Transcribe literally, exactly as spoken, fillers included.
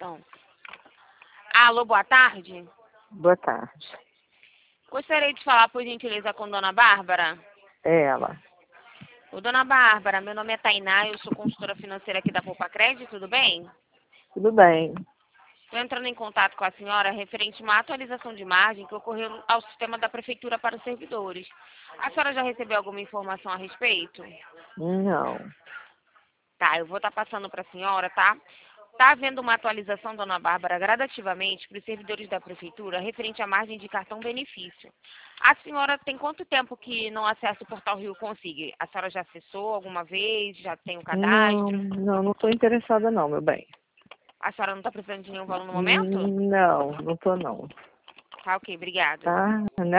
Então. Alô, boa tarde. Boa tarde. Gostaria de falar, por gentileza, com Dona Bárbara. É ela. Ô, Dona Bárbara, meu nome é Tainá, eu sou consultora financeira aqui da Poupa Crédito, tudo bem? Tudo bem. Estou entrando em contato com a senhora referente a uma atualização de margem que ocorreu ao sistema da Prefeitura para os servidores. A senhora já recebeu alguma informação a respeito? Não. Tá, eu vou estar passando para a senhora, tá? Está havendo uma atualização, Dona Bárbara, gradativamente para os servidores da Prefeitura referente à margem de cartão benefício. A senhora tem quanto tempo que não acessa o portal Rio Consigue? A senhora já acessou alguma vez? Já tem o Não, cadastro? não, não estou interessada não, meu bem. A senhora não está precisando de nenhum valor no momento? Não, não estou não. Tá, ok, obrigada. Tá?